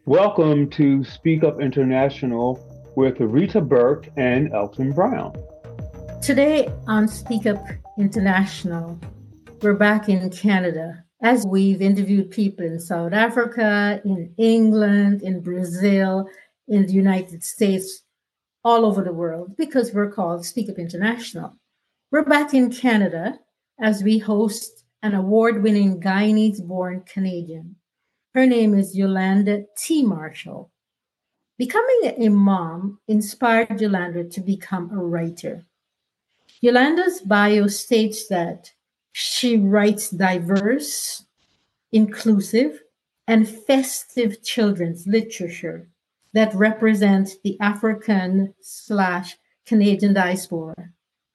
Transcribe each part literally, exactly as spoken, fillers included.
Welcome to Speak Up International with Rita Burke and Elton Brown. Today on Speak Up International, we're back in Canada as we've interviewed people in South Africa, in England, in Brazil, in the United States, all over the world, because we're called Speak Up International. We're back in Canada as we host an award winning Guyanese born Canadian. Her name is Yolanda T. Marshall. Becoming a mom inspired Yolanda to become a writer. Yolanda's bio states that she writes diverse, inclusive, and festive children's literature that represents the African slash Canadian diaspora.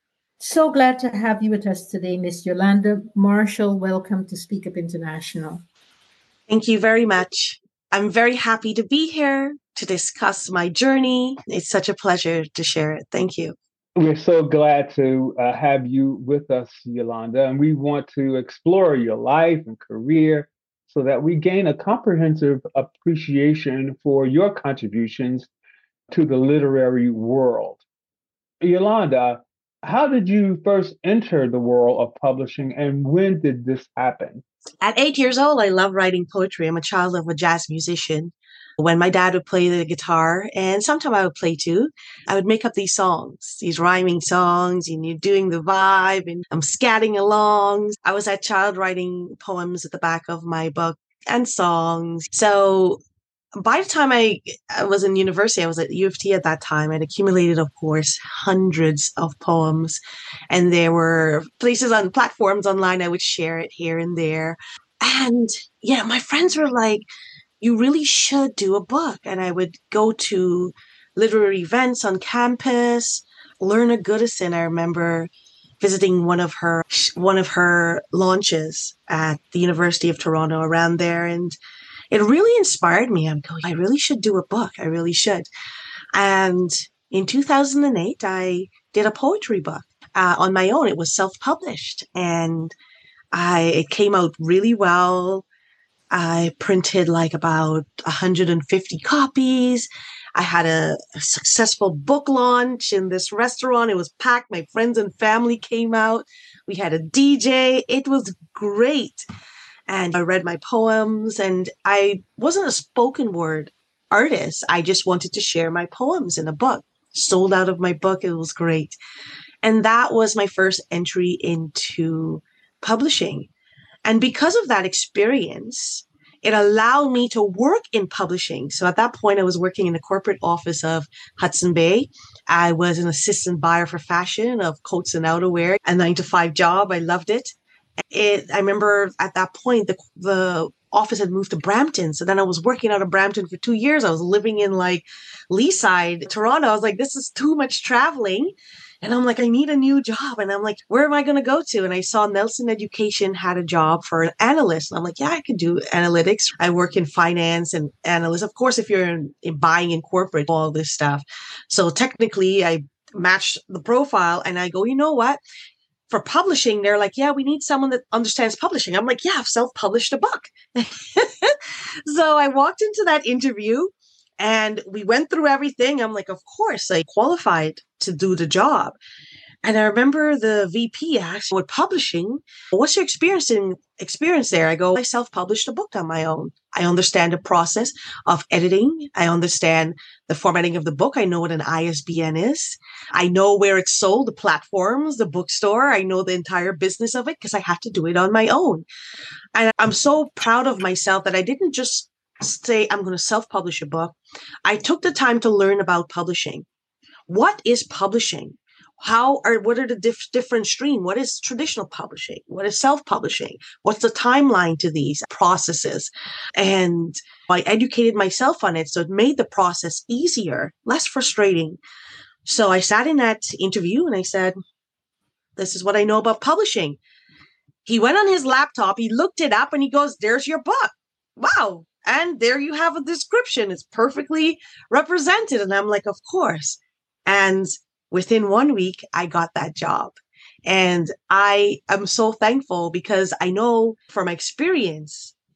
So glad to have you with us today, Miss Yolanda Marshall. Welcome to Speak Up International. Thank you very much. I'm very happy to be here to discuss my journey. It's such a pleasure to share it. Thank you. We're so glad to uh, have you with us, Yolanda, and we want to explore your life and career so that we gain a comprehensive appreciation for your contributions to the literary world. Yolanda, how did you first enter the world of publishing and when did this happen? At eight years old, I love writing poetry. I'm a child of a jazz musician. When my dad would play the guitar, and sometimes I would play too, I would make up these songs, these rhyming songs, and you're doing the vibe, and I'm scatting along. I was that child writing poems at the back of my book and songs. So by the time I, I was in university, I was at U of T at that time. I'd accumulated, of course, hundreds of poems. And there were places on platforms online I would share it here and there. And yeah, my friends were like, you really should do a book. And I would go to literary events on campus. Lorna Goodison, I remember visiting one of her one of her launches at the University of Toronto around there. And it really inspired me. I'm going, I really should do a book. I really should. And in two thousand eight, I did a poetry book uh, on my own. It was self-published and I it came out really well. I printed like about one hundred fifty copies. I had a, a successful book launch in this restaurant. It was packed. My friends and family came out. We had a D J. It was great. And I read my poems, and I wasn't a spoken word artist. I just wanted to share my poems in a book. Sold out of my book. It was great. And that was my first entry into publishing. And because of that experience, it allowed me to work in publishing. So at that point, I was working in the corporate office of Hudson Bay. I was an assistant buyer for fashion of coats and outerwear, a nine to five job. I loved it. It, I remember at that point, the, the office had moved to Brampton. So then I was working out of Brampton for two years. I was living in like Leaside, Toronto. I was like, this is too much traveling. And I'm like, I need a new job. And I'm like, where am I going to go to? And I saw Nelson Education had a job for an analyst. And I'm like, yeah, I could do analytics. I work in finance and analyst. Of course, if you're in, in buying in corporate, all this stuff. So technically, I matched the profile and I go, you know what? For publishing, they're like, yeah, we need someone that understands publishing. I'm like, yeah, I've self-published a book. So I walked into that interview and we went through everything. I'm like, of course, I qualified to do the job. And I remember the V P asked, with publishing, what's your experience in experience there? I go, I self-published a book on my own. I understand the process of editing. I understand the formatting of the book. I know what an I S B N is. I know where it's sold, the platforms, the bookstore. I know the entire business of it because I had to do it on my own. And I'm so proud of myself that I didn't just say, I'm going to self-publish a book. I took the time to learn about publishing. What is publishing? How are, what are the diff, different streams? What is traditional publishing? What is self-publishing? What's the timeline to these processes? And I educated myself on it. So it made the process easier, less frustrating. So I sat in that interview and I said, this is what I know about publishing. He went on his laptop, he looked it up and he goes, there's your book. Wow. And there you have a description. It's perfectly represented. And I'm like, of course. And within one week, I got that job. And I am so thankful because I know from my experience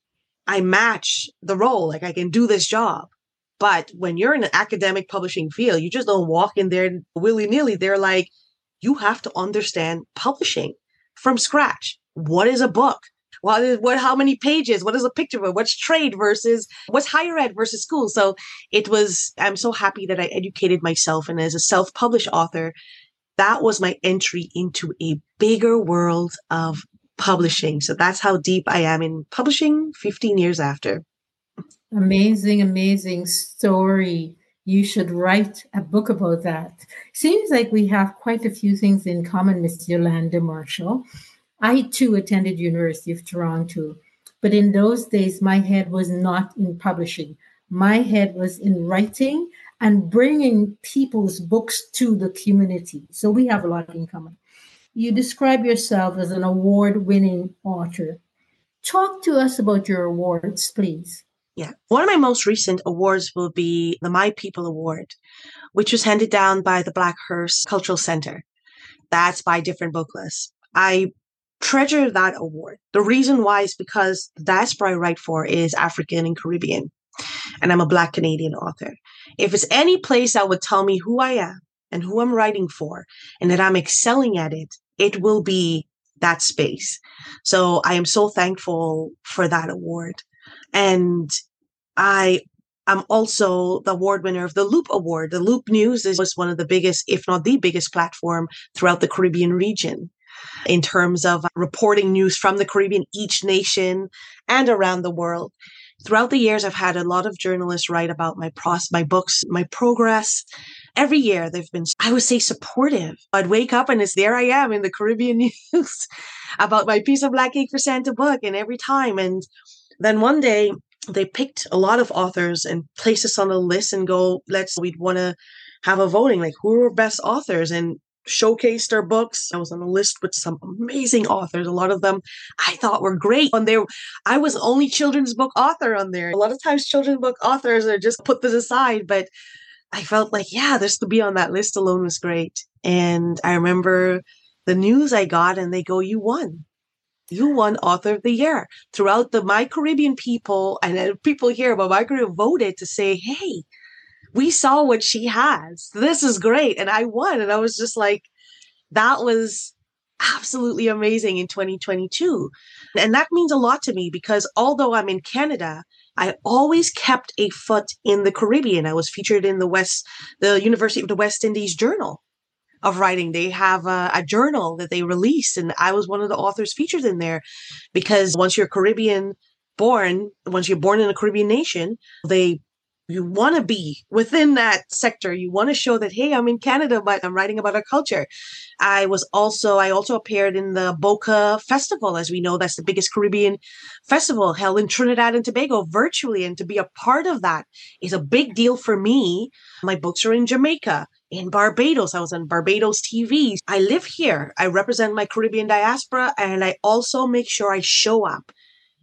I match the role. Like I can do this job. But when you're in an academic publishing field, you just don't walk in there willy nilly. They're like, you have to understand publishing from scratch. What is a book? What is what? How many pages? What is a picture of it? What's trade versus what's higher ed versus school? So it was. I'm so happy that I educated myself, and as a self-published author, that was my entry into a bigger world of publishing. So that's how deep I am in publishing. fifteen years after. Amazing, amazing story. You should write a book about that. Seems like we have quite a few things in common, Miss Yolanda Marshall. I too attended University of Toronto, but in those days, my head was not in publishing. My head was in writing and bringing people's books to the community. So we have a lot in common. You describe yourself as an award-winning author. Talk to us about your awards, please. Yeah. One of my most recent awards will be the My People Award, which was handed down by the Blackhurst Cultural Center. That's by Different Book List. I treasure that award. The reason why is because the diaspora I write for is African and Caribbean, and I'm a Black Canadian author. If it's any place that would tell me who I am and who I'm writing for and that I'm excelling at it, it will be that space. So I am so thankful for that award. And I am also the award winner of the Loop Award. The Loop News is one of the biggest, if not the biggest platform throughout the Caribbean region in terms of reporting news from the Caribbean, each nation, and around the world. Throughout the years, I've had a lot of journalists write about my pros, my books, my progress. Every year, they've been, I would say, supportive. I'd wake up and it's there I am in the Caribbean news about my Piece of Black Ink for Santa book, and every time. And then one day, they picked a lot of authors and placed us on a list and go, let's, we'd want to have a voting, like who are best authors, and showcased their books. I was on a list with some amazing authors. A lot of them I thought were great. On there, I was the only children's book author on there. A lot of times children's book authors are just put this aside, but I felt like, yeah, just to be on that list alone was great. And I remember the news I got, and they go, you won. You won Author of the Year. Throughout the My Caribbean people and people here about My Caribbean voted to say, hey, we saw what she has. This is great. And I won. And I was just like, that was absolutely amazing in twenty twenty-two. And that means a lot to me because although I'm in Canada, I always kept a foot in the Caribbean. I was featured in the West, the University of the West Indies Journal of Writing. They have a, a journal that they released, and I was one of the authors featured in there because once you're Caribbean born, once you're born in a Caribbean nation, they you want to be within that sector. You want to show that, hey, I'm in Canada, but I'm writing about our culture. I was also, I also appeared in the Boca Festival. As we know, that's the biggest Caribbean festival held in Trinidad and Tobago virtually. And to be a part of that is a big deal for me. My books are in Jamaica, in Barbados. I was on Barbados T V. I live here. I represent my Caribbean diaspora, and I also make sure I show up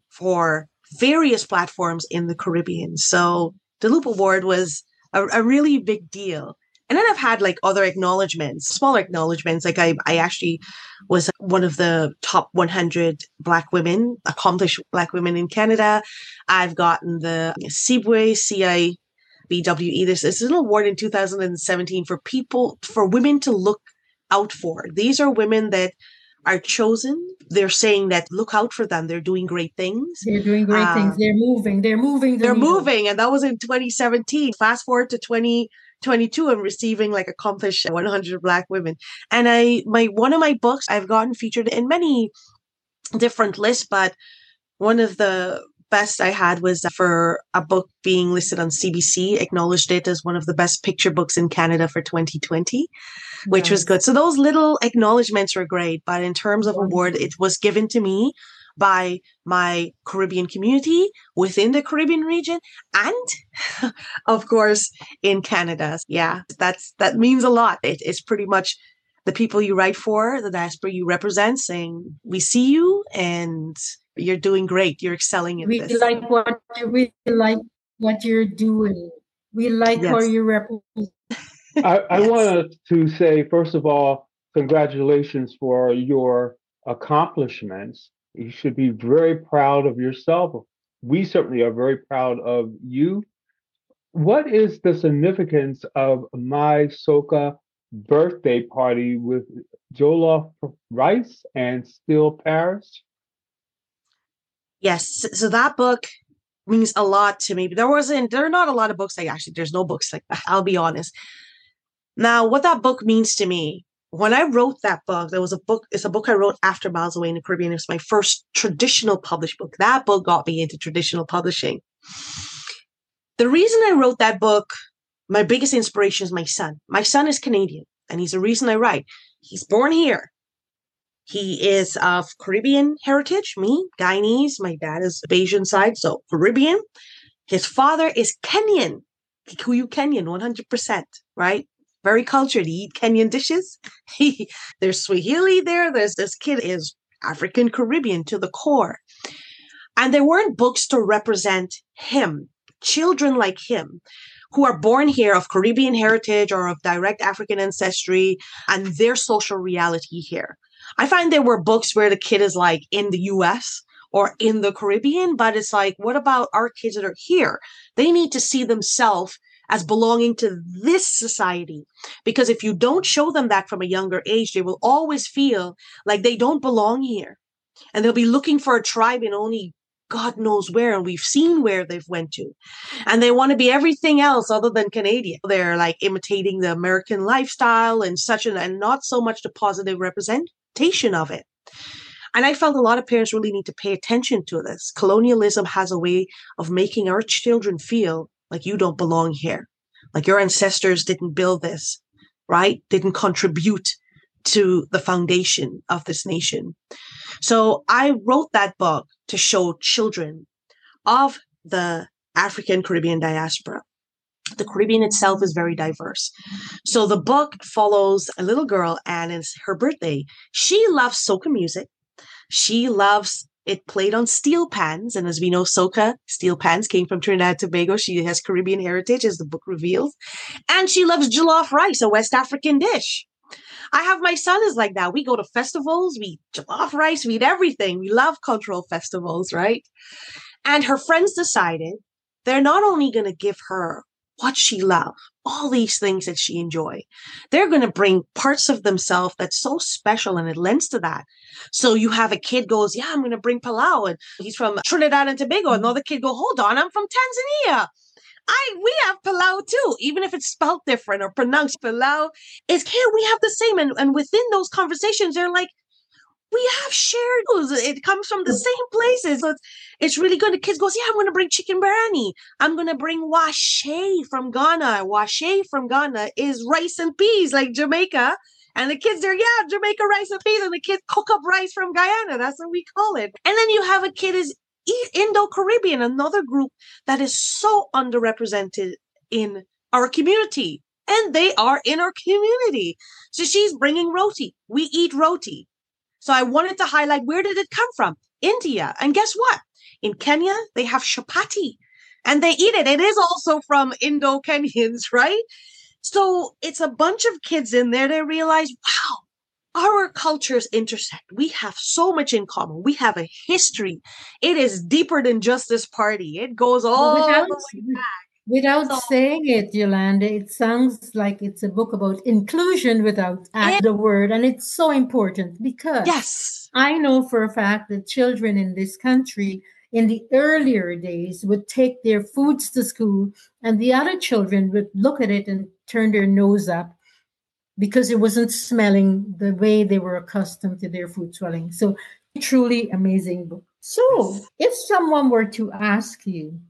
for various platforms in the Caribbean. So the Loop Award was a, a really big deal. And then I've had like other acknowledgements, smaller acknowledgements. Like I, I actually was one of the top one hundred Black women, accomplished Black women in Canada. I've gotten the C B W E, C I B W E. This is an award in two thousand seventeen for people, for women to look out for. These are women that are chosen. They're saying that look out for them. They're doing great things. They're doing great um, things. They're moving. They're moving. The they're needle. moving. And that was in twenty seventeen. Fast forward to twenty twenty-two, I'm receiving like accomplished one hundred Black women. And I, my, one of my books, I've gotten featured in many different lists, but one of the best I had was for a book being listed on C B C, acknowledged it as one of the best picture books in Canada for twenty twenty, which nice. was good. So those little acknowledgements were great. But in terms of award, it was given to me by my Caribbean community within the Caribbean region and of course in Canada. Yeah, that's, that means a lot. It, it's pretty much the people you write for, the diaspora you represent saying, we see you and you're doing great. You're excelling in we this. We like what you we like what you're doing. We like yes. how you represent. I, I yes. wanted to say, first of all, congratulations for your accomplishments. You should be very proud of yourself we certainly are very proud of you. What is the significance of My Soca birthday party with Jollof rice and still Paris? Yes. So that book means a lot to me. But there wasn't, there are not a lot of books like actually, there's no books like that. I'll be honest. Now, what that book means to me, when I wrote that book, there was a book, it's a book I wrote after Miles Away in the Caribbean. It's my first traditional published book. That book got me into traditional publishing. The reason I wrote that book, my biggest inspiration is my son. My son is Canadian, and he's the reason I write. He's born here. He is of Caribbean heritage, me, Guyanese. My dad is Bayesian side, so Caribbean. His father is Kenyan, Kikuyu Kenyan, one hundred percent, right? Very cultured. He eat Kenyan dishes. He, there's Swahili there. There's this kid is African Caribbean to the core. And there weren't books to represent him, children like him, who are born here of Caribbean heritage or of direct African ancestry and their social reality here. I find there were books where the kid is like in the U S or in the Caribbean, but it's like, what about our kids that are here? They need to see themselves as belonging to this society. Because if you don't show them that from a younger age, they will always feel like they don't belong here. And they'll be looking for a tribe in only God knows where, and we've seen where they've went to. And they want to be everything else other than Canadian. They're like imitating the American lifestyle and such, an, and not so much the positive representation of it. And I felt a lot of parents really need to pay attention to this. Colonialism has a way of making our children feel like you don't belong here, like your ancestors didn't build this, right? Didn't contribute to the foundation of this nation. So I wrote that book to show children of the African Caribbean diaspora. The Caribbean itself is very diverse. So the book follows a little girl, and it's her birthday. She loves soca music. She loves it played on steel pans. And as we know, soca, steel pans, came from Trinidad and Tobago. She has Caribbean heritage, as the book reveals. And she loves jollof rice, a West African dish. I have my son is like that. We go to festivals, we eat jollof rice, we eat everything. We love cultural festivals, right? And her friends decided they're not only going to give her what she loves, all these things that she enjoy, they're going to bring parts of themselves that's so special, and it lends to that. So you have a kid goes, yeah, I'm going to bring Palau, and he's from Trinidad and Tobago. And another kid go, hold on, I'm from Tanzania. I we have Palau too, even if it's spelled different or pronounced. Palau is here. We have the same, and, and within those conversations, they're like, we have shared those. It comes from the same places. So it's, it's really good. The kids goes, yeah, I'm going to bring chicken biryani. I'm going to bring washe from Ghana. Washe from Ghana is rice and peas, like Jamaica. And the kids are, yeah, Jamaica rice and peas. And the kids cook up rice from Guyana. That's what we call it. And then you have a kid is Indo-Caribbean, another group that is so underrepresented in our community. And they are in our community. So she's bringing roti. We eat roti. So I wanted to highlight, where did it come from? India. And guess what? In Kenya, they have chapati. And they eat it. It is also from Indo-Kenyans, right? So it's a bunch of kids in there that realize, wow, our cultures intersect. We have so much in common. We have a history. It is deeper than just this party. It goes all without, the way back. Without So, saying it, Yolanda, it sounds like it's a book about inclusion without adding the word. And it's so important because yes. I know for a fact that children in this country in the earlier days would take their foods to school, and the other children would look at it and turn their nose up because it wasn't smelling the way they were accustomed to their food swelling. So truly amazing book. So if someone were to ask you,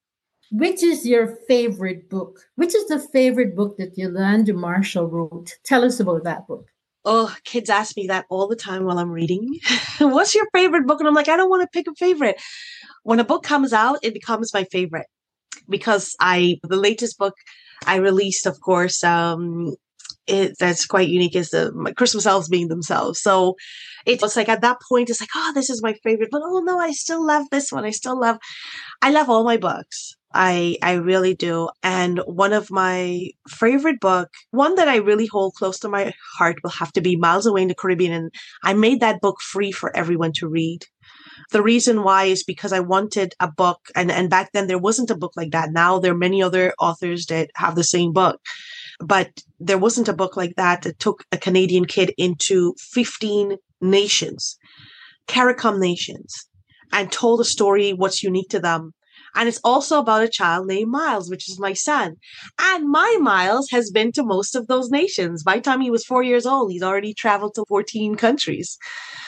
which is your favorite book? Which is the favorite book that Yolanda Marshall wrote? Tell us about that book. Oh, kids ask me that all the time while I'm reading. What's your favorite book? And I'm like, I don't want to pick a favorite. When a book comes out, it becomes my favorite because I, the latest book I released, of course, um, it, that's quite unique is the my Christmas elves being themselves. So it was like at that point, it's like, oh, this is my favorite, but oh no, I still love this one. I still love, I love all my books. I I really do. And one of my favorite book, one that I really hold close to my heart will have to be Miles Away in the Caribbean. And I made that book free for everyone to read. The reason why is because I wanted a book, and, and back then there wasn't a book like that. Now there are many other authors that have the same book, but there wasn't a book like that that took a Canadian kid into fifteen nations, CARICOM nations, and told a story, what's unique to them. And it's also about a child named Miles, which is my son. And my Miles has been to most of those nations. By the time he was four years old, he's already traveled to fourteen countries.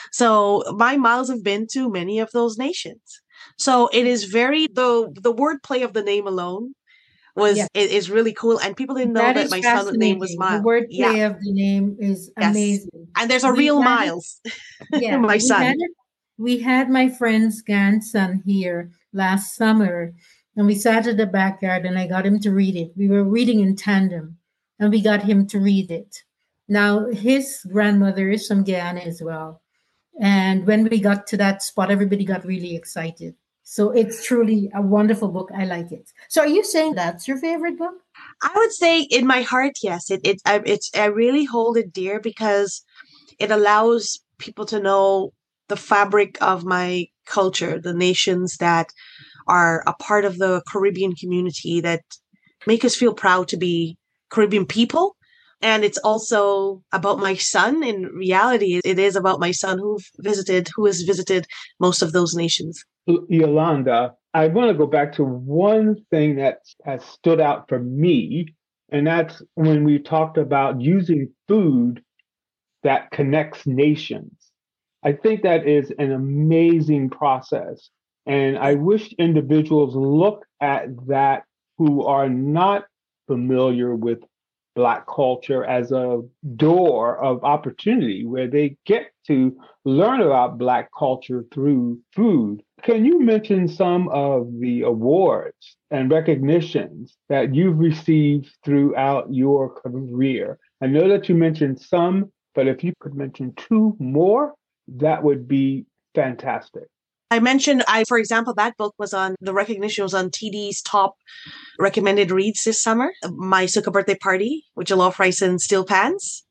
So my Miles have been to many of those nations. So it is very, the the wordplay of the name alone was Yeah. is, is really cool. And people didn't know That that is my son's name was fascinating. Miles. The wordplay Yeah. of the name is Yes. amazing. And there's a We real had it- Miles, Yeah, my we son. had it- we had my friend's grandson here last summer, and we sat in the backyard, and I got him to read it. We were reading in tandem, and we got him to read it. Now, his grandmother is from Guyana as well. And when we got to that spot, everybody got really excited. So it's truly a wonderful book. I like it. So are you saying that's your favorite book? I would say in my heart, yes. It it I, it's I really hold it dear because it allows people to know the fabric of my culture, the nations that are a part of the Caribbean community that make us feel proud to be Caribbean people. And it's also about my son. In reality, it is about my son who visited, who has visited most of those nations. Yolanda, I want to go back to one thing that has stood out for me, and that's when we talked about using food that connects nations. I think that is an amazing process. And I wish individuals look at that who are not familiar with Black culture as a door of opportunity where they get to learn about Black culture through food. Can you mention some of the awards and recognitions that you've received throughout your career? I know that you mentioned some, but if you could mention two more, that would be fantastic. I mentioned, I, for example, that book was on, the recognition was on T D's top recommended reads this summer. My Sukkah Birthday Party with Jollof Rice and Steel Pans.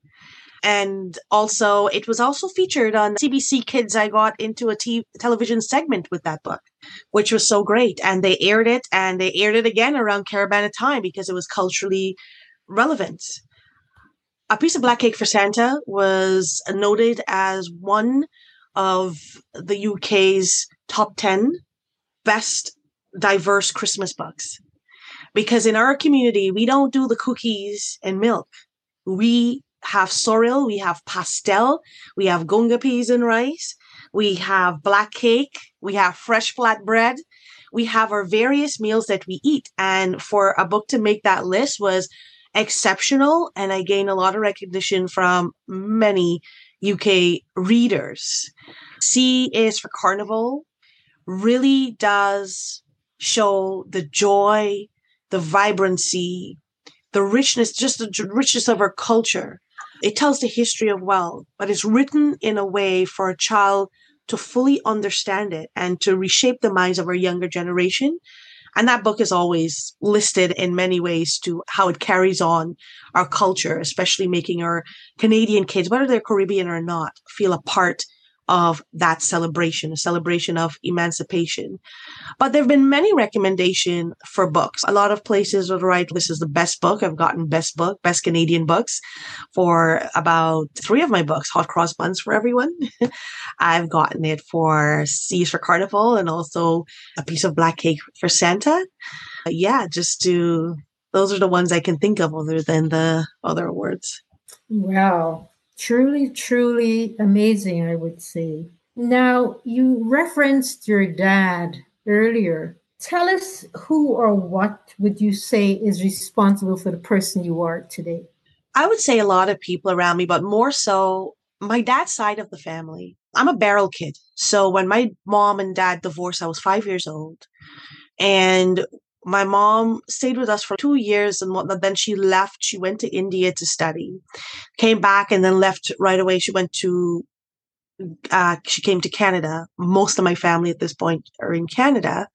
And also, it was also featured on C B C Kids. I got into a t- television segment with that book, which was so great. And they aired it, and they aired it again around Caravana time because it was culturally relevant. A Piece of Black Cake for Santa was noted as one of the U K's top ten best diverse Christmas books. Because in our community, we don't do the cookies and milk. We have sorrel, we have pastel, we have gunga peas and rice, we have black cake, we have fresh flatbread, we have our various meals that we eat. And for a book to make that list was exceptional. And I gained a lot of recognition from many U K readers. C is for Carnival really does show the joy, the vibrancy, the richness, just the richness of our culture. It tells the history of wealth, but it's written in a way for a child to fully understand it and to reshape the minds of our younger generation. And that book is always listed in many ways to how it carries on our culture, especially making our Canadian kids, whether they're Caribbean or not, feel a part of that celebration, a celebration of emancipation. But there have been many recommendations for books. A lot of places would write, this is the best book. I've gotten best book, best Canadian books for about three of my books, Hot Cross Buns for Everyone. I've gotten it for C's for Carnival and also A Piece of Black Cake for Santa. Yeah, just to, those are the ones I can think of other than the other awards. Wow. Truly, truly amazing, I would say. Now, you referenced your dad earlier. Tell us who or what would you say is responsible for the person you are today? I would say a lot of people around me, but more so my dad's side of the family. I'm a barrel kid. So when my mom and dad divorced, I was five years old. And my mom stayed with us for two years and whatnot. Then she left. She went to India to study, came back and then left right away. She went to, uh, she came to Canada. Most of my family at this point are in Canada.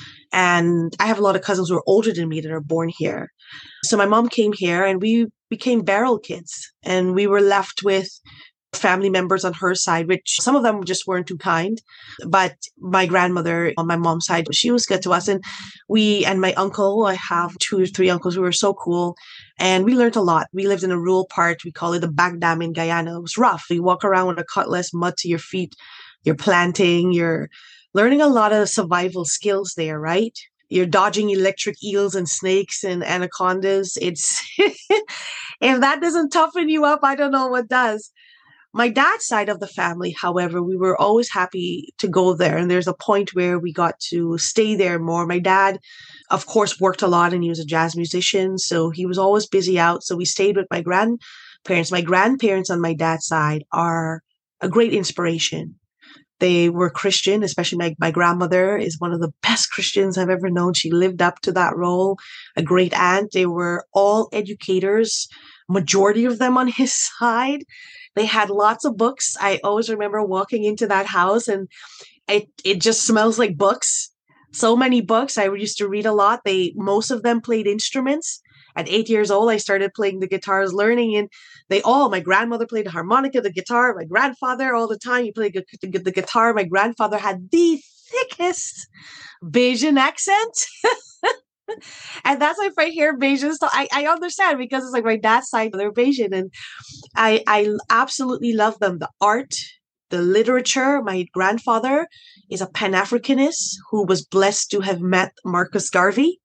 And I have a lot of cousins who are older than me that are born here. So my mom came here and we became barrel kids and we were left with family members on her side, which some of them just weren't too kind. But my grandmother on my mom's side, she was good to us. And we, and my uncle, I have two or three uncles who were so cool. And we learned a lot. We lived in a rural part. We call it the Bagdam in Guyana. It was rough. You walk around with a cutlass, mud to your feet. You're planting. You're learning a lot of survival skills there, right? You're dodging electric eels and snakes and anacondas. It's if that doesn't toughen you up, I don't know what does. My dad's side of the family, however, we were always happy to go there. And there's a point where we got to stay there more. My dad, of course, worked a lot and he was a jazz musician. So he was always busy out. So we stayed with my grandparents. My grandparents on my dad's side are a great inspiration. They were Christian, especially my, my grandmother is one of the best Christians I've ever known. She lived up to that role. A great aunt. They were all educators, majority of them on his side. They had lots of books. I always remember walking into that house and it, it just smells like books. So many books. I used to read a lot. They, most of them played instruments. At eight years old, I started playing the guitars, learning, and they all, my grandmother played the harmonica, the guitar, my grandfather all the time, he played the, the guitar. My grandfather had the thickest Bajan accent. And that's like if I hear Bajan stuff, I, I understand because it's like my dad's side, they're Bajan. And I, I absolutely love them. The art, the literature. My grandfather is a Pan-Africanist who was blessed to have met Marcus Garvey.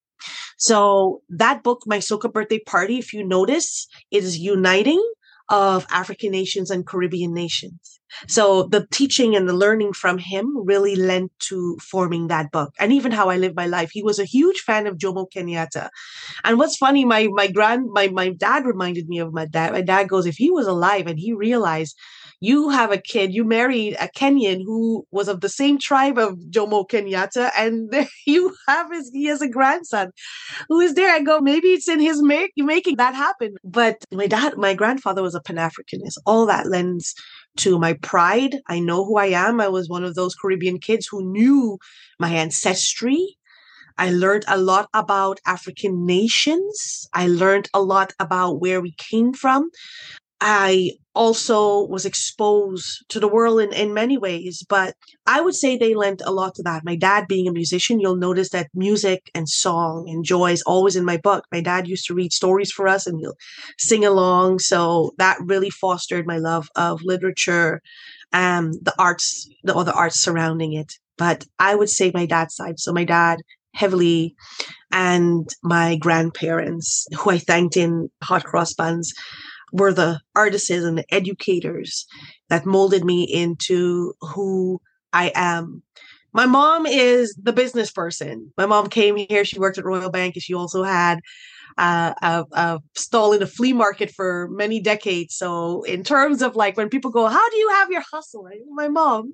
So that book, My Soca Birthday Party, if you notice, it is uniting of African nations and Caribbean nations. So the teaching and the learning from him really lent to forming that book. And even How I Live My Life. He was a huge fan of Jomo Kenyatta. And what's funny, my my grand my my dad reminded me of my dad. My dad goes, if he was alive and he realized you have a kid, you married a Kenyan who was of the same tribe of Jomo Kenyatta, and there you have his, he has a grandson who is there. I go, maybe it's in his make, making that happen. But my dad, my grandfather was a Pan-Africanist. All that lends to my pride. I know who I am. I was one of those Caribbean kids who knew my ancestry. I learned a lot about African nations. I learned a lot about where we came from. I also was exposed to the world in, in many ways, but I would say they lent a lot to that. My dad being a musician, you'll notice that music and song and joy is always in my book. My dad used to read stories for us and he'll sing along. So that really fostered my love of literature and the arts, the other arts surrounding it. But I would say my dad's side. So my dad heavily, and my grandparents, who I thanked in Hot Cross Buns, were the artists and the educators that molded me into who I am. My mom is the business person. My mom came here. She worked at Royal Bank, and she also had uh, a, a stall in a flea market for many decades. So in terms of like when people go, how do you have your hustle? I, my mom.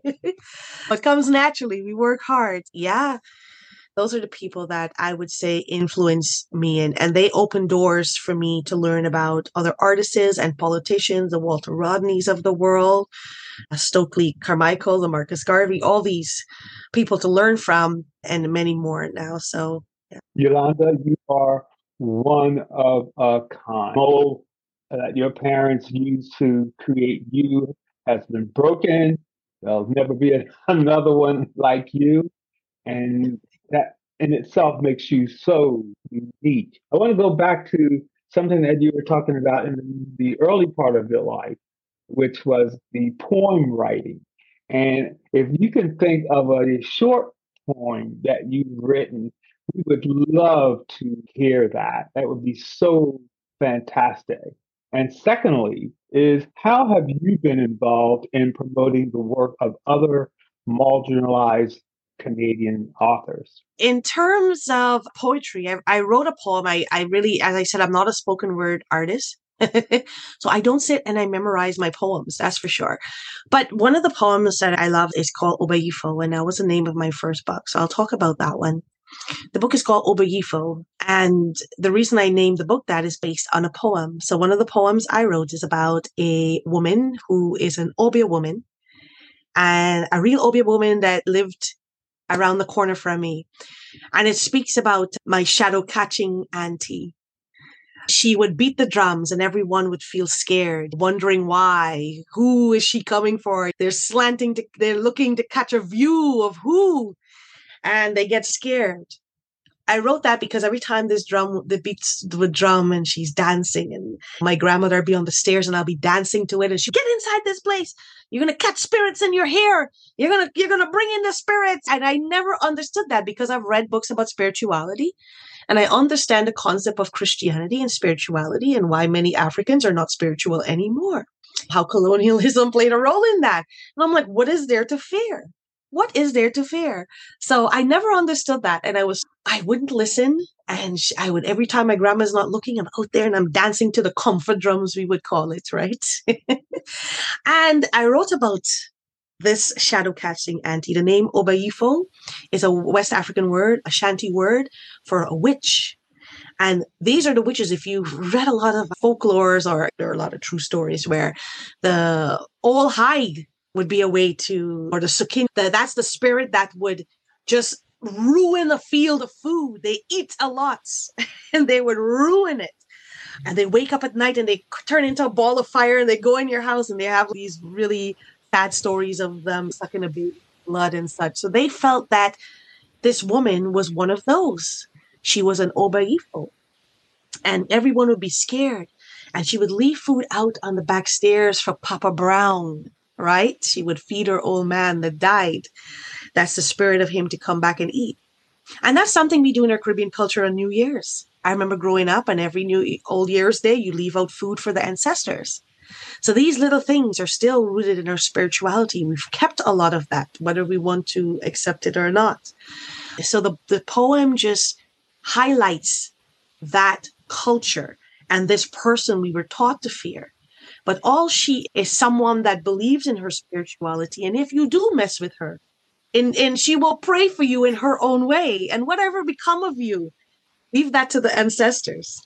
What comes naturally. We work hard. Yeah. Those are the people that I would say influence me, and, and they open doors for me to learn about other artists and politicians, the Walter Rodneys of the world, Stokely Carmichael, the Marcus Garvey, all these people to learn from, and many more now. So, yeah. Yolanda, you are one of a kind. The mold that your parents used to create you has been broken. There'll never be another one like you. And that in itself makes you so unique. I want to go back to something that you were talking about in the early part of your life, which was the poem writing. And if you can think of a short poem that you've written, we would love to hear that. That would be so fantastic. And secondly, is how have you been involved in promoting the work of other marginalized Canadian authors? In terms of poetry, I, I wrote a poem. I, I really, as I said, I'm not a spoken word artist. So I don't sit and I memorize my poems, that's for sure. But one of the poems that I love is called Obayifo, and that was the name of my first book. So I'll talk about that one. The book is called Obayifo, and the reason I named the book that is based on a poem. So one of the poems I wrote is about a woman who is an Obia woman, and a real Obia woman that lived around the corner from me. And it speaks about my shadow catching auntie. She would beat the drums and everyone would feel scared, wondering why. Who is she coming for? They're slanting to, they're looking to catch a view of who, and they get scared. I wrote that because every time this drum, the beats the drum and she's dancing, and my grandmother would be on the stairs and I'll be dancing to it, and she get inside this place. You're going to catch spirits in your hair. You're going to, you're going to bring in the spirits. And I never understood that because I've read books about spirituality and I understand the concept of Christianity and spirituality and why many Africans are not spiritual anymore. How colonialism played a role in that. And I'm like, what is there to fear? What is there to fear? So I never understood that. And I was, I wouldn't listen. And sh- I would, every time my grandma's not looking, I'm out there and I'm dancing to the comfort drums, we would call it, right? And I wrote about this shadow catching auntie. The name Obaifo is a West African word, a Shanti word for a witch. And these are the witches. If you've read a lot of folklores, or there are a lot of true stories where the old hag would be a way to, or the sukin, the, that's the spirit that would just ruin a field of food. They eat a lot and they would ruin it. And they wake up at night and they turn into a ball of fire and they go in your house and they have these really sad stories of them sucking a baby's blood and such. So they felt that this woman was one of those. She was an Obaifo. And everyone would be scared. And she would leave food out on the back stairs for Papa Brown. Right? She would feed her old man that died. That's the spirit of him to come back and eat. And that's something we do in our Caribbean culture on New Year's. I remember growing up, and every New Old Year's Day, you leave out food for the ancestors. So these little things are still rooted in our spirituality. We've kept a lot of that, whether we want to accept it or not. So the, the poem just highlights that culture and this person we were taught to fear. But all she is someone that believes in her spirituality. And if you do mess with her, and, and she will pray for you in her own way. And whatever become of you, leave that to the ancestors.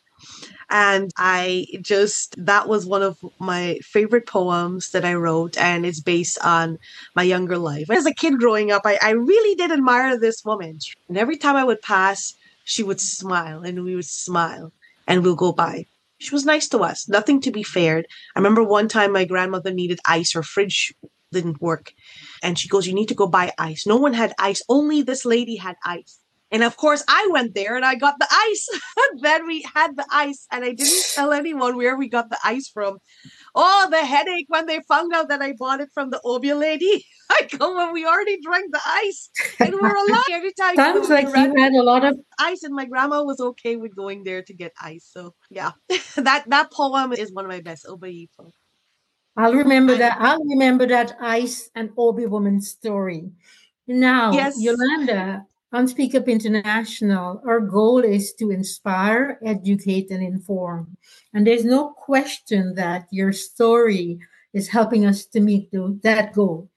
And I just, that was one of my favorite poems that I wrote. And it's based on my younger life. As a kid growing up, I, I really did admire this woman. And every time I would pass, she would smile and we would smile and we'll go by. She was nice to us, nothing to be feared. I remember one time my grandmother needed ice. Her fridge didn't work. And she goes, you need to go buy ice. No one had ice. Only this lady had ice. And of course, I went there and I got the ice. Then we had the ice and I didn't tell anyone where we got the ice from. Oh, the headache when they found out that I bought it from the Obia lady. I go, well, we already drank the ice and we're alive. Every time Sounds like you had a lot of ice, and my grandma was okay with going there to get ice. So yeah, that that poem is one of my best. Obaifo. I'll remember I, that. I'll remember that ice and Obi woman story. Now, yes. Yolanda, on Speak Up International, our goal is to inspire, educate, and inform. And there's no question that your story is helping us to meet the, that goal.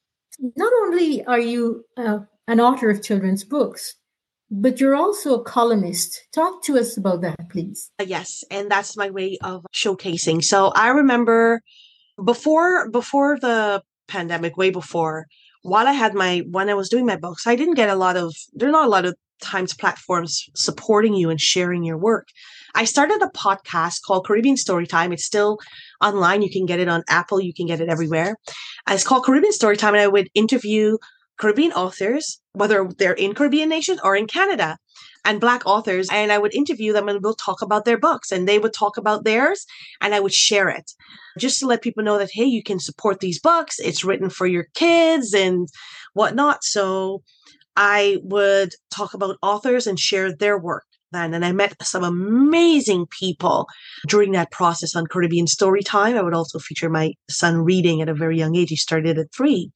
Not only are you uh, an author of children's books, but you're also a columnist. Talk to us about that, please. Yes, and that's my way of showcasing. So I remember before before the pandemic, way before, while I had my, when I was doing my books, I didn't get a lot of, there are not a lot of times platforms supporting you and sharing your work. I started a podcast called Caribbean Storytime. It's still online. You can get it on Apple. You can get it everywhere. It's called Caribbean Storytime. And I would interview Caribbean authors, whether they're in Caribbean nations or in Canada, and Black authors. And I would interview them and we'll talk about their books and they would talk about theirs and I would share it just to let people know that, hey, you can support these books. It's written for your kids and whatnot. So I would talk about authors and share their work then. And I met some amazing people during that process on Caribbean Storytime. I would also feature my son reading at a very young age. He started at three.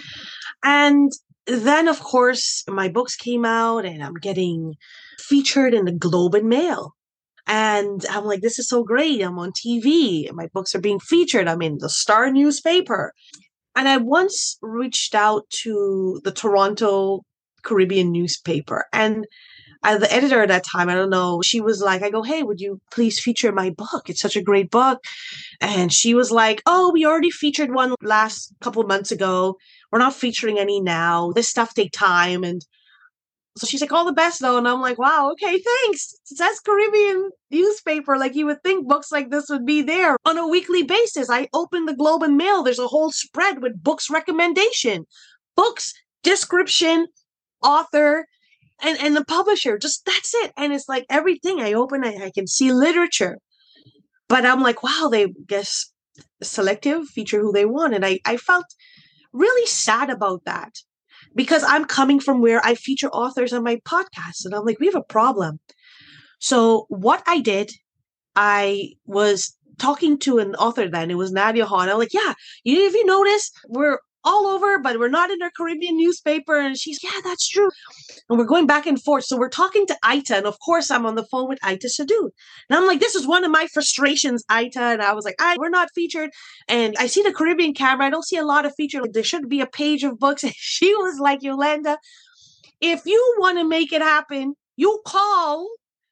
And then, of course, my books came out and I'm getting featured in the Globe and Mail. And I'm like, this is so great. I'm on T V. My books are being featured. I'm in the Star newspaper. And I once reached out to the Toronto Caribbean newspaper. And uh, the editor at that time, I don't know, she was like, I go, hey, would you please feature my book? It's such a great book. And she was like, oh, we already featured one last couple of months ago. We're not featuring any now. This stuff takes time. And So she's like, all the best though. And I'm like, wow, okay, thanks. It says Caribbean newspaper. Like you would think books like this would be there on a weekly basis. I open the Globe and Mail. There's a whole spread with books recommendation, books, description, author, and, and the publisher. Just that's it. And it's like everything I open, I, I can see literature. But I'm like, wow, they guess selective, feature who they want. And I, I felt really sad about that. Because I'm coming from where I feature authors on my podcast. And I'm like, we have a problem. So what I did, I was talking to an author then. It was Nadia Hahn. I'm like, yeah, you, if you notice, we're all over, but we're not in our Caribbean newspaper. And she's, yeah, that's true. And we're going back and forth. So we're talking to Aita. And of course, I'm on the phone with Aita Sadu. And I'm like, this is one of my frustrations, Aita. And I was like, I, we're not featured. And I see the Caribbean camera. I don't see a lot of feature. Like, there should be a page of books. And she was like, Yolanda, if you want to make it happen, you call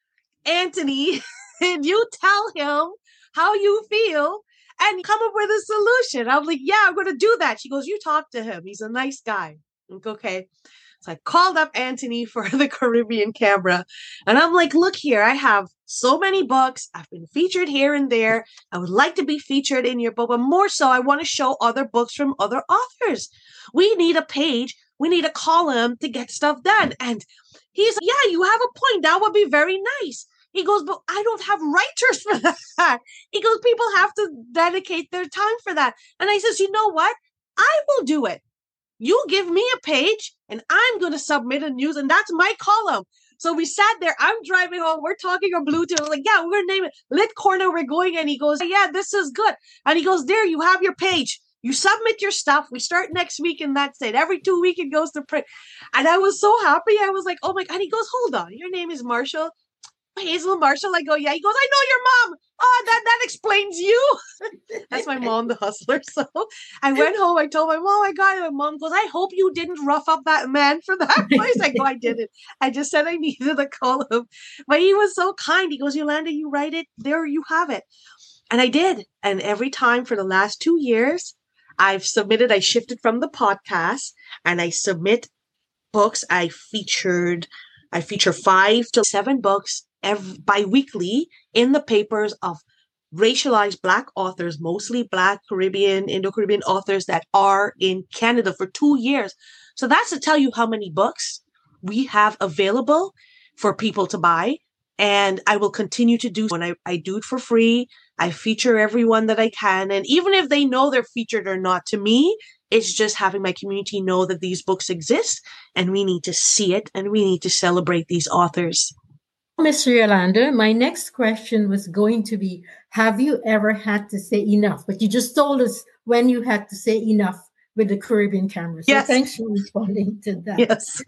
Anthony and you tell him how you feel and come up with a solution. I'm like, yeah, I'm going to do that. She goes, you talk to him. He's a nice guy. I'm like, okay. So I called up Anthony for the Caribbean camera. And I'm like, look here, I have so many books. I've been featured here and there. I would like to be featured in your book, but more so, I want to show other books from other authors. We need a page. We need a column to get stuff done. And he's like, yeah, you have a point. That would be very nice. He goes, but I don't have writers for that. He goes, people have to dedicate their time for that. And I says, you know what? I will do it. You give me a page and I'm going to submit a news and that's my column. So we sat there. I'm driving home. We're talking on Bluetooth. I'm like, yeah, we're going to name it Lit Corner. We're going. And he goes, yeah, this is good. And he goes, there, you have your page. You submit your stuff. We start next week and that's it. Every two weeks it goes to print. And I was so happy. I was like, oh my God. And he goes, hold on. Your name is Marshall? Hazel Marshall. I go, yeah. He goes, I know your mom. Oh, that, that explains you. That's my mom, the hustler. So I went home. I told my mom, I got it. My mom goes, I hope you didn't rough up that man for that place. I go, I didn't. I just said I needed a column. But he was so kind. He goes, Yolanda, you write it. There you have it. And I did. And every time for the last two years, I've submitted, I shifted from the podcast and I submit books. I featured, I feature five to seven books every, bi-weekly in the papers of racialized Black authors, mostly Black, Caribbean, Indo-Caribbean authors that are in Canada for two years. So that's to tell you how many books we have available for people to buy. And I will continue to do when I, I do it for free. I feature everyone that I can. And even if they know they're featured or not, to me, it's just having my community know that these books exist and we need to see it and we need to celebrate these authors. Mister Yolanda, my next question was going to be, have you ever had to say enough? But you just told us when you had to say enough with the Caribbean camera. So yes. Thanks for responding to that. Yes.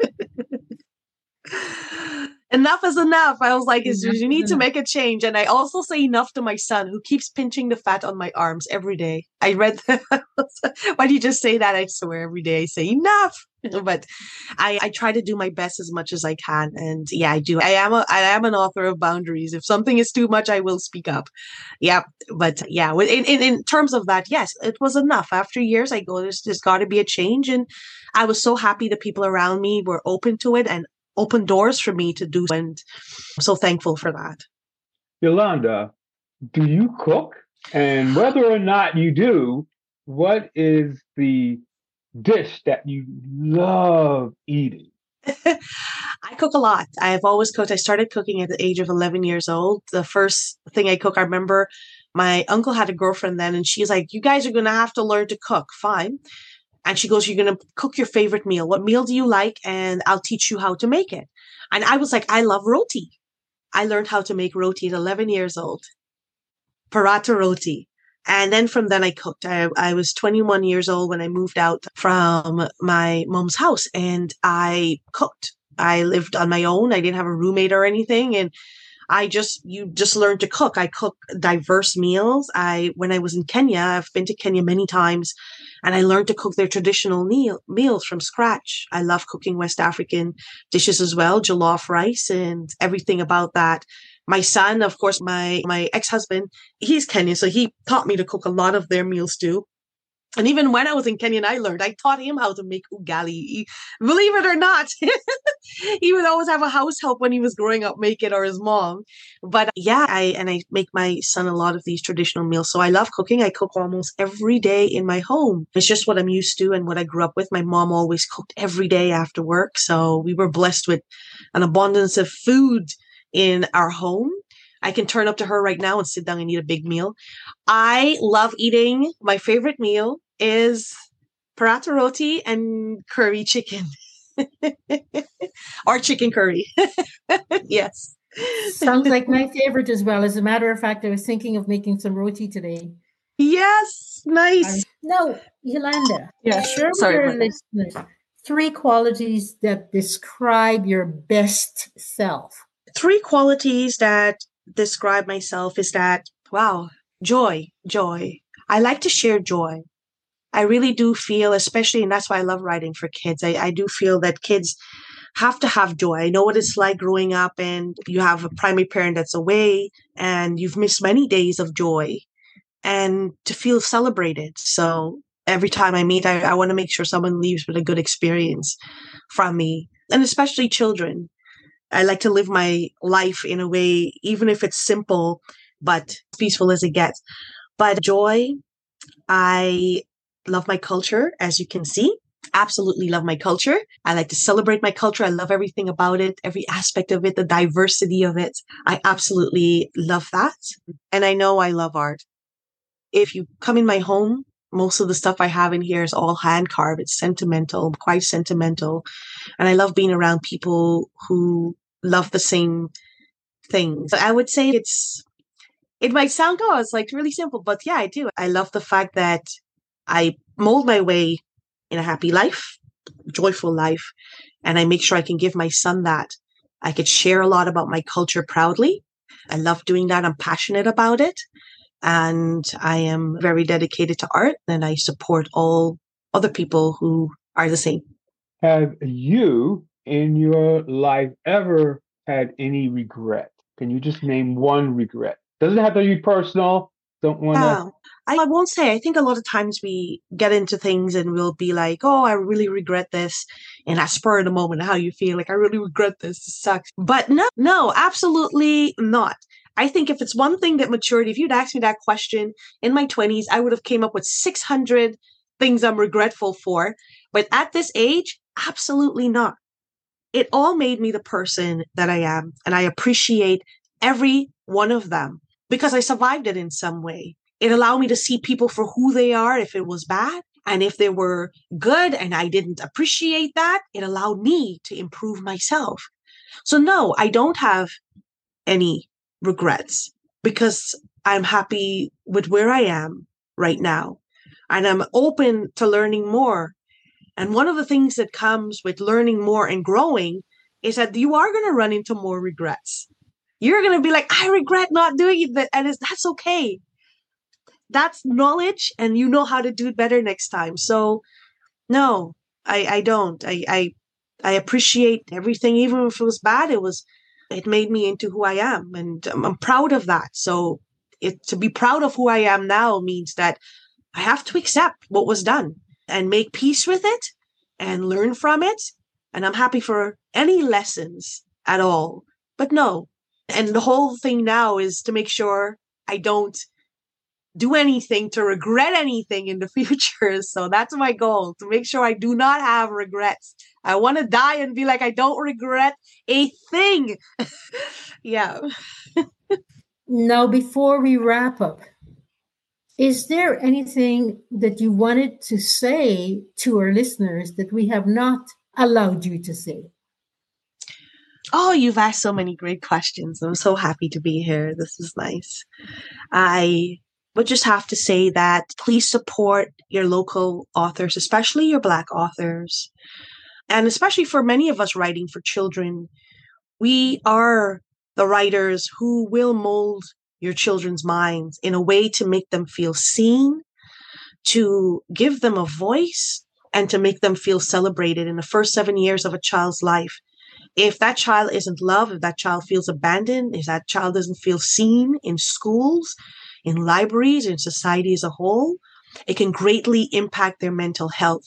Enough is enough. I was like, is, you need to make a change. And I also say enough to my son who keeps pinching the fat on my arms every day. I read that. Why do you just say that? I swear every day I say enough. But I, I try to do my best as much as I can. And yeah, I do. I am a, I am an author of boundaries. If something is too much, I will speak up. Yeah. But yeah, in, in, in terms of that, yes, it was enough. After years, I go, there's, there's got to be a change. And I was so happy the people around me were open to it and open doors for me to do. And I'm so thankful for that. Yolanda, do you cook? And whether or not you do, what is the dish that you love eating? I cook a lot. I've always cooked. I started cooking at the age of eleven years old. The first thing I cook, I remember my uncle had a girlfriend then, and she's like, you guys are going to have to learn to cook. Fine. And she goes, you're going to cook your favorite meal. What meal do you like? And I'll teach you how to make it. And I was like, I love roti. I learned how to make roti at eleven years old. Paratha roti. And then from then I cooked. I, I was twenty-one years old when I moved out from my mom's house and I cooked. I lived on my own. I didn't have a roommate or anything. And I just, you just learn to cook. I cook diverse meals. I, when I was in Kenya, I've been to Kenya many times and I learned to cook their traditional meal, meals from scratch. I love cooking West African dishes as well, jollof rice and everything about that. My son, of course, my, my ex-husband, he's Kenyan. So he taught me to cook a lot of their meals too. And even when I was in Kenya and I learned, I taught him how to make ugali. He- believe it or not, he would always have a house help when he was growing up make it, or his mom. But yeah, I and I make my son a lot of these traditional meals. So I love cooking. I cook almost every day in my home. It's just what I'm used to and what I grew up with. My mom always cooked every day after work. So we were blessed with an abundance of food in our home. I can turn up to her right now and sit down and eat a big meal. I love eating. My favorite meal is paratha roti and curry chicken or chicken curry. Yes. Sounds like my favorite as well. As a matter of fact, I was thinking of making some roti today. Yes. Nice. I, no, Yolanda, Yeah. share with Sorry our about that. listeners three qualities that describe your best self. Three qualities that describe myself is that, wow, joy, joy. I like to share joy. I really do feel, especially, and that's why I love writing for kids. I, I do feel that kids have to have joy. I know what it's like growing up and you have a primary parent that's away and you've missed many days of joy and to feel celebrated. So every time I meet, I, I want to make sure someone leaves with a good experience from me, and especially children. I like to live my life in a way, even if it's simple, but as peaceful as it gets. But joy, I love my culture, as you can see. Absolutely love my culture. I like to celebrate my culture. I love everything about it, every aspect of it, the diversity of it. I absolutely love that. And I know I love art. If you come in my home, most of the stuff I have in here is all hand carved. It's sentimental, quite sentimental. And I love being around people who love the same things. I would say it's, it might sound, oh, it's like really simple, but yeah, I do. I love the fact that I mold my way in a happy life, joyful life, and I make sure I can give my son that. I could share a lot about my culture proudly. I love doing that. I'm passionate about it. And I am very dedicated to art, and I support all other people who are the same. Have you in your life ever had any regret? Can you just name one regret? Doesn't have to be personal. Don't want to. Yeah. I, I won't say. I think a lot of times we get into things and we'll be like, oh, I really regret this. And that spur of the moment, how you feel like, I really regret this. This sucks. But no, no, absolutely not. I think if it's one thing that matured, if you'd asked me that question in my twenties, I would have came up with six hundred things I'm regretful for. But at this age, absolutely not. It all made me the person that I am. And I appreciate every one of them because I survived it in some way. It allowed me to see people for who they are if it was bad. And if they were good and I didn't appreciate that, it allowed me to improve myself. So no, I don't have any regrets because I'm happy with where I am right now. And I'm open to learning more. And one of the things that comes with learning more and growing is that you are going to run into more regrets. You're going to be like, I regret not doing that. And it's, that's okay. That's knowledge and you know how to do it better next time. So no, I, I don't. I, I, I appreciate everything. Even if it was bad, it was, it made me into who I am. And I'm, I'm proud of that. So it, to be proud of who I am now means that I have to accept what was done and make peace with it and learn from it. And I'm happy for any lessons at all. But no. And the whole thing now is to make sure I don't do anything to regret anything in the future. So that's my goal, to make sure I do not have regrets. I want to die and be like, I don't regret a thing. Yeah. Now, before we wrap up, is there anything that you wanted to say to our listeners that we have not allowed you to say? Oh, you've asked so many great questions. I'm so happy to be here. This is nice. I would just have to say that please support your local authors, especially your Black authors. And especially for many of us writing for children, we are the writers who will mold your children's minds in a way to make them feel seen, to give them a voice, and to make them feel celebrated in the first seven years of a child's life. If that child isn't loved, if that child feels abandoned, if that child doesn't feel seen in schools, in libraries, in society as a whole, it can greatly impact their mental health.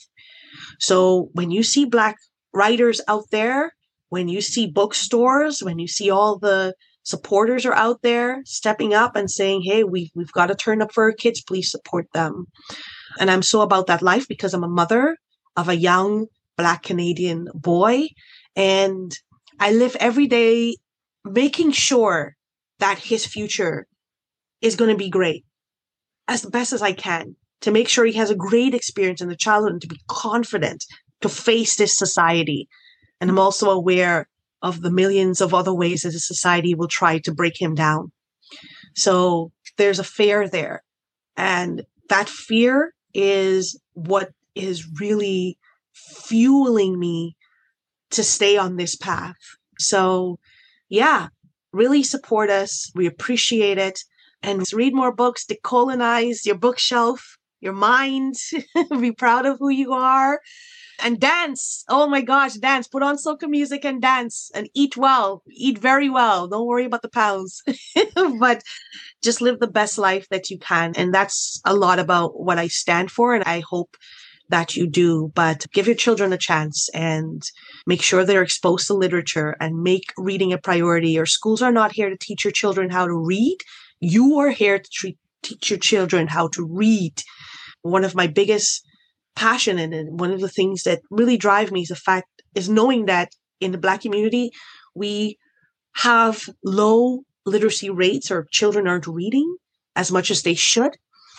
So when you see Black writers out there, when you see bookstores, when you see all the supporters are out there stepping up and saying, hey, we've, we've got to turn up for our kids, please support them. And I'm so about that life because I'm a mother of a young Black Canadian boy. And I live every day making sure that his future is going to be great as the best as I can, to make sure he has a great experience in the childhood and to be confident to face this society. And I'm also aware of the millions of other ways that the society will try to break him down. So there's a fear there. And that fear is what is really fueling me to stay on this path. So yeah, really support us. We appreciate it. And read more books, decolonize your bookshelf, your mind, be proud of who you are, and dance. Oh my gosh, dance. Put on soca music and dance and eat well, eat very well. Don't worry about the pounds, but just live the best life that you can. And that's a lot about what I stand for. And I hope that you do, but give your children a chance and make sure they're exposed to literature and make reading a priority. Your schools are not here to teach your children how to read. You are here to treat, teach your children how to read. One of my biggest passion and one of the things that really drive me is the fact is knowing that in the Black community, we have low literacy rates, or children aren't reading as much as they should.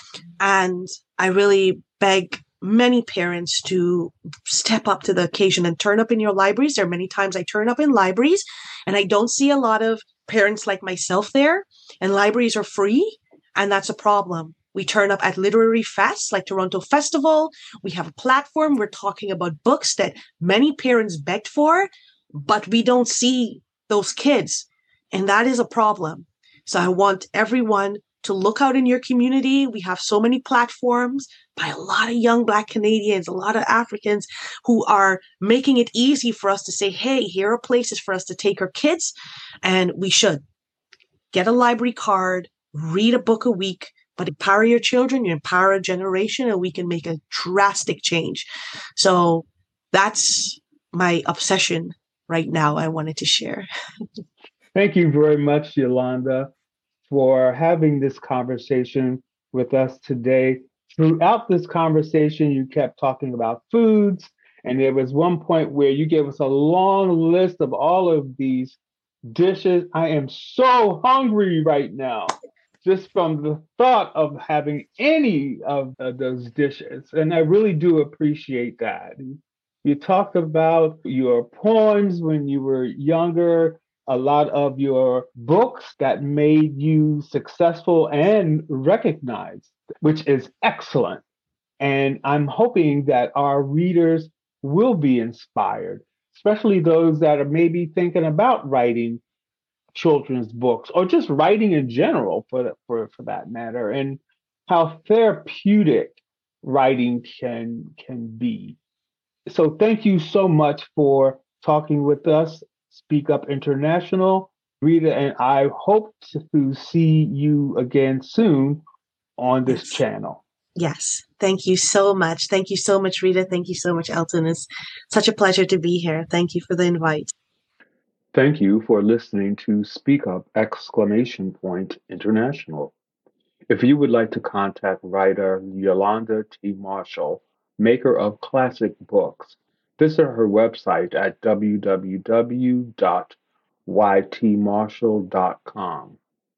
And I really beg many parents to step up to the occasion and turn up in your libraries. There are many times I turn up in libraries and I don't see a lot of parents like myself there, and libraries are free. And that's a problem. We turn up at literary fests like Toronto Festival. We have a platform. We're talking about books that many parents begged for, but we don't see those kids. And that is a problem. So I want everyone to look out in your community. We have so many platforms by a lot of young Black Canadians, a lot of Africans who are making it easy for us to say, hey, here are places for us to take our kids. And we should get a library card, read a book a week, but empower your children, you empower a generation, and we can make a drastic change. So that's my obsession right now. I wanted to share. Thank you very much, Yolanda, for having this conversation with us today. Throughout this conversation, you kept talking about foods, and there was one point where you gave us a long list of all of these dishes. I am so hungry right now, just from the thought of having any of uh, those dishes. And I really do appreciate that. You talked about your poems when you were younger, a lot of your books that made you successful and recognized, which is excellent. And I'm hoping that our readers will be inspired, especially those that are maybe thinking about writing children's books or just writing in general for, for, for that matter, and how therapeutic writing can, can be. So thank you so much for talking with us. Speak Up International. Rita and I hope to see you again soon on this Yes. channel. Yes. Thank you so much. Thank you so much, Rita. Thank you so much, Elton. It's such a pleasure to be here. Thank you for the invite. Thank you for listening to Speak Up Exclamation Point International. If you would like to contact writer Yolanda T. Marshall, maker of classic books, visit her website at w w w dot y t marshall dot com.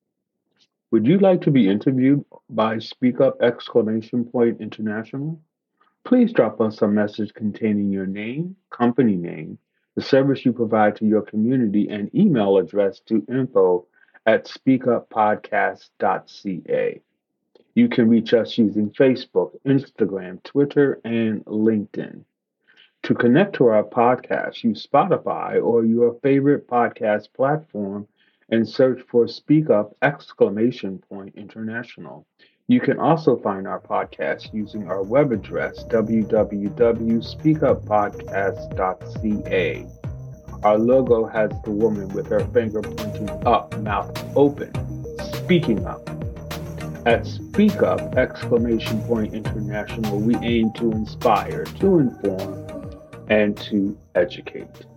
Would you like to be interviewed by Speak Up Exclamation Point International? Please drop us a message containing your name, company name, the service you provide to your community, and email address to info at speak up podcast dot c a. You can reach us using Facebook, Instagram, Twitter, and LinkedIn. To connect to our podcast, use Spotify or your favorite podcast platform and search for Speak Up Exclamation Point International. You can also find our podcast using our web address, w w w dot speak up podcast dot c a. Our logo has the woman with her finger pointing up, mouth open, speaking up. At Speak Up! Exclamation point International, we aim to inspire, to inform, and to educate.